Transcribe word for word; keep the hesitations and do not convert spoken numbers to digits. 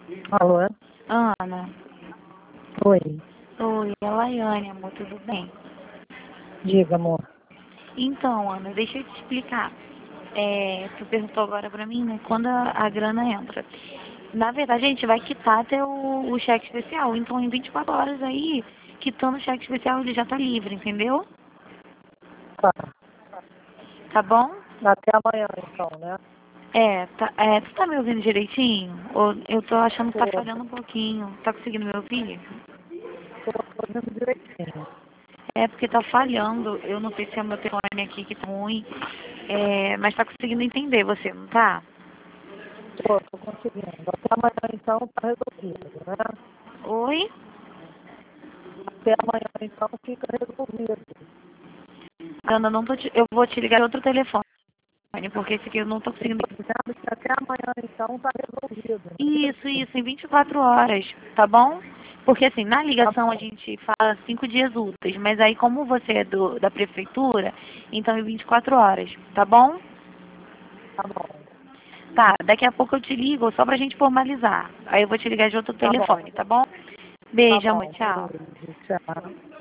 Alô? Ana. Oi. Oi, é a Laiane, amor, tudo bem? Diga, amor. Então, Ana, deixa eu te explicar. É, tu perguntou agora pra mim, né, quando a, a grana entra. Na verdade, a gente vai quitar até o, o cheque especial. Então, em vinte e quatro horas aí, quitando o cheque especial, ele já tá livre, entendeu? Tá. Tá bom? Até amanhã, então, né? É, tá, é, tu tá me ouvindo direitinho? Ou eu tô achando que tá Tô, falhando um pouquinho. Tá conseguindo me ouvir? tô fazendo direitinho. É porque tá falhando. Eu não sei se é o meu telefone aqui que tá ruim. É, mas tá conseguindo entender você, não tá? Tô, tô conseguindo. Até amanhã, então, tá resolvido, né? Oi? Até amanhã, então, fica resolvido. Ana, não tô te, eu vou te ligar outro telefone, porque esse aqui eu não tô Eu conseguindo. tô dizendo que até amanhã, então, tá resolvido. Isso, isso, em vinte e quatro horas, tá bom? Porque assim, na Tá ligação a bom, gente fala cinco dias úteis, mas aí como você é do, da prefeitura, então em vinte e quatro horas, tá bom? tá bom. Tá, daqui a pouco eu te ligo só pra gente formalizar. Aí eu vou te ligar de outro Tá bom, telefone, tá bom? tá Beijo, amor, bom. tchau. Beijo, tchau.